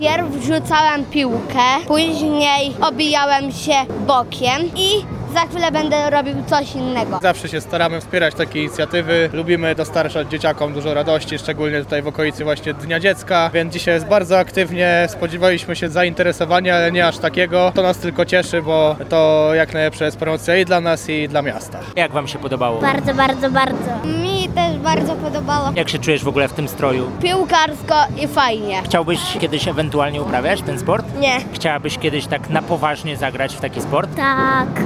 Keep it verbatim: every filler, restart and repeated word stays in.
Pierw rzucałem piłkę, później obijałem się bokiem i za chwilę będę robił coś innego. Zawsze się staramy wspierać takie inicjatywy. Lubimy dostarczać dzieciakom dużo radości, szczególnie tutaj w okolicy właśnie Dnia Dziecka, więc dzisiaj jest bardzo aktywnie. Spodziewaliśmy się zainteresowania, ale nie aż takiego. To nas tylko cieszy, bo to jak najlepsza jest promocja i dla nas, i dla miasta. Jak wam się podobało? Bardzo, bardzo, bardzo. Mi też bardzo podobało. Jak się czujesz w ogóle w tym stroju? Piłkarsko i fajnie. Chciałbyś kiedyś ewentualnie uprawiać ten sport? Nie. Chciałabyś kiedyś tak na poważnie zagrać w taki sport? Tak.